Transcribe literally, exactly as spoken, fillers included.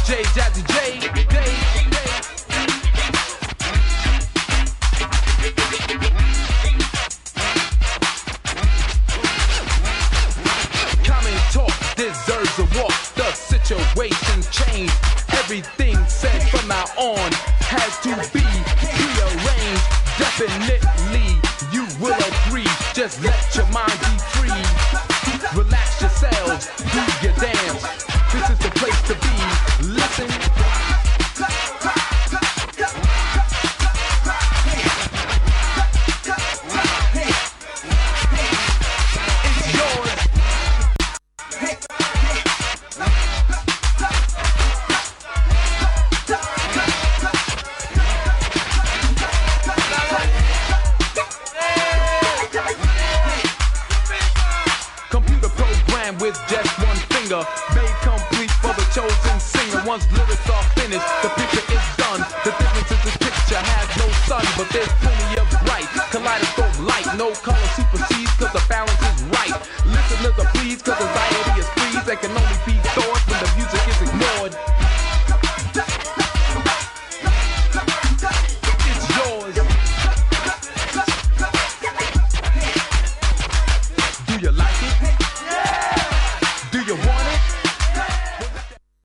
J, Jazzy J, J. Common talk deserves a walk. The situation changed. Everything said from now on has to be rearranged. Definitely, you will agree. Just let your mind be free. Relax yourselves, do your dance. This is the place to be. Listen. It's yours. Computer program with just one finger, made complete for the chosen singer. Once lyrics are finished, the picture is done. The difference is the picture has no sun, but there's plenty of bright kaleidoscope light. No color supersedes, cause the balance is right. Listeners are pleased, cause anxiety is pleased. They can only